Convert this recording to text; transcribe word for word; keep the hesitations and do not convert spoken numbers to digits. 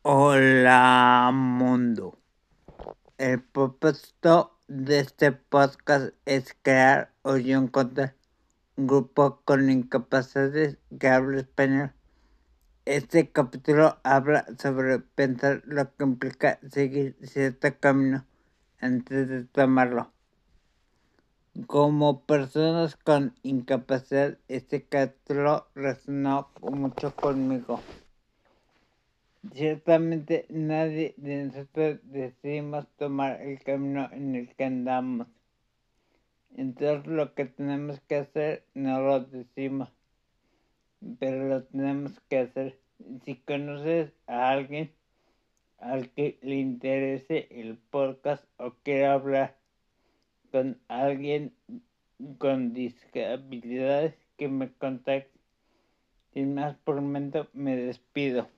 Hola mundo. El propósito de este podcast es crear o yo encontrar un grupo con incapaces que hable español. Este capítulo habla sobre pensar lo que implica seguir cierto camino antes de tomarlo. Como personas con incapacidad, este capítulo resonó mucho conmigo. Ciertamente nadie de nosotros decidimos tomar el camino en el que andamos. Entonces lo que tenemos que hacer no lo decimos, pero lo tenemos que hacer. Si conoces a alguien al que le interese el podcast o quiere hablar con alguien con discapacidades, que me contacte. Sin más por el momento me despido.